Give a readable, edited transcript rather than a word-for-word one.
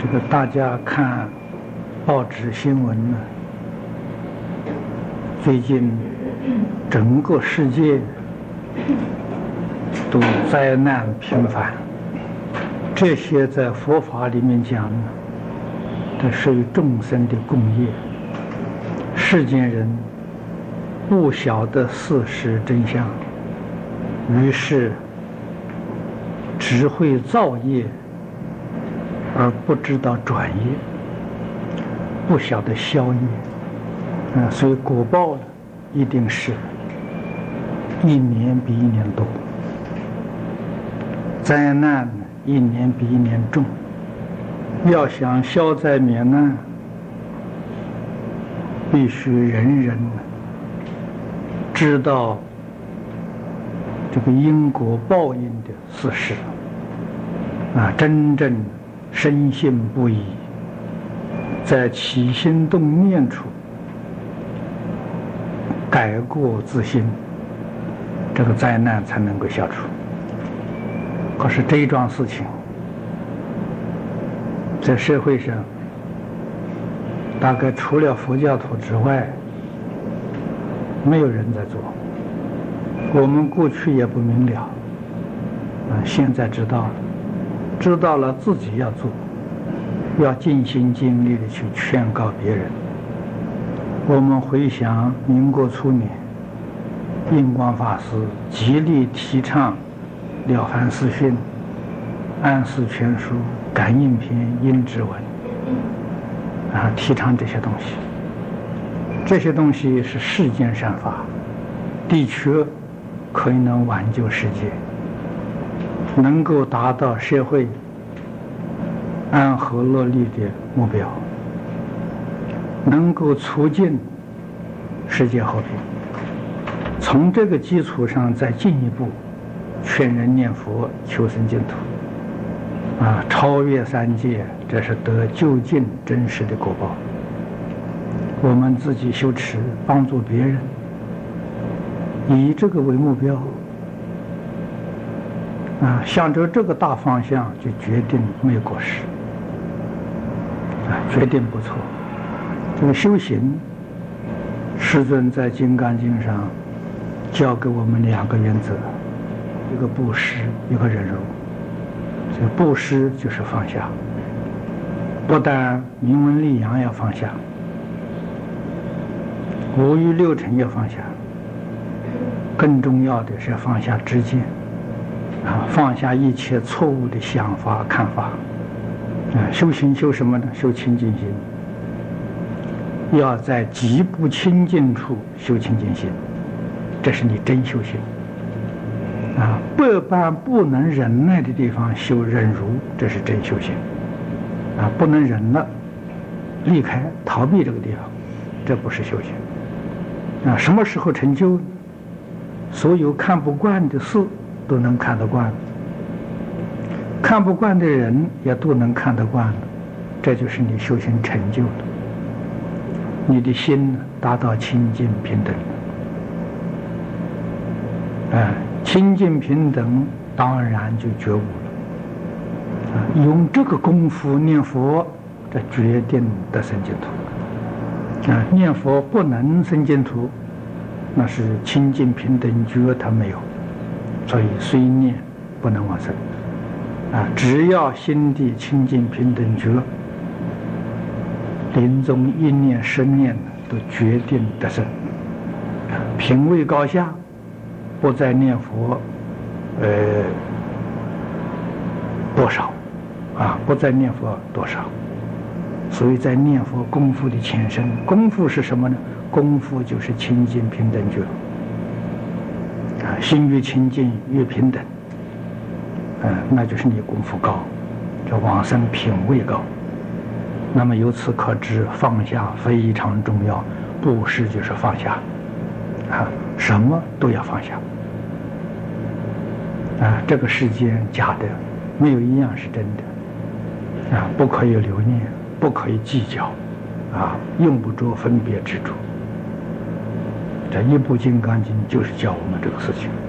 这个大家看报纸新闻呢，最近整个世界都灾难频繁，这些在佛法里面讲呢，它属于众生的共业，世间人不晓得事实真相，于是只会造业，而不知道转业，不晓得消业，所以果报呢，一定是一年比一年多，灾难一年比一年重。要想消灾免难，必须人人知道这个因果报应的事实，真正深信不疑，在起心动念处改过自新，这个灾难才能够消除。可是这一桩事情在社会上大概除了佛教徒之外没有人在做，我们过去也不明了，现在知道了，知道了自己要做，要尽心尽力的去劝告别人。我们回想民国初年，印光法师极力提倡了凡四训、安世全书、感应篇、阴指文，提倡这些东西。这些东西是世间善法，的确可以能挽救世界，能够达到社会安和乐利的目标，能够促进世界和平。从这个基础上再进一步劝人念佛求生净土，超越三界，这是得究竟真实的果报。我们自己修持，帮助别人，以这个为目标，向着这个大方向，就决定没有过失，决定不错。这个修行，世尊在《金刚经》上教给我们2个原则，一个布施，一个忍辱。这个布施就是放下，不但名闻利养要放下，5欲6尘要放下，更重要的是放下知见，放下一切错误的想法看法。修行修什么呢？修清净心，要在极不清净处修清净心，这是你真修行。百般不能忍耐的地方修忍辱，这是真修行。不能忍了，离开逃避这个地方，这不是修行。什么时候成就？所有看不惯的事都能看得惯，看不惯的人也都能看得惯了，这就是你修行成就了。你的心达到清净平等，清净平等当然就觉悟了。用这个功夫念佛，这决定得生净土。念佛不能生净土，那是清净平等觉他没有，所以虽念不能往生。只要心地清净平等觉，临终一念10念都决定得生。品位高下，不再念佛多少，不再念佛多少。所以在念佛功夫的前身，功夫是什么呢？功夫就是清净平等觉。心越清净越平等，那就是你功夫高，这往生品位高。那么由此可知，放下非常重要。布施就是放下，什么都要放下。这个世间假的，没有一样是真的。不可以留念，不可以计较，用不着分别执着。这一部《金刚经》就是教我们这个事情。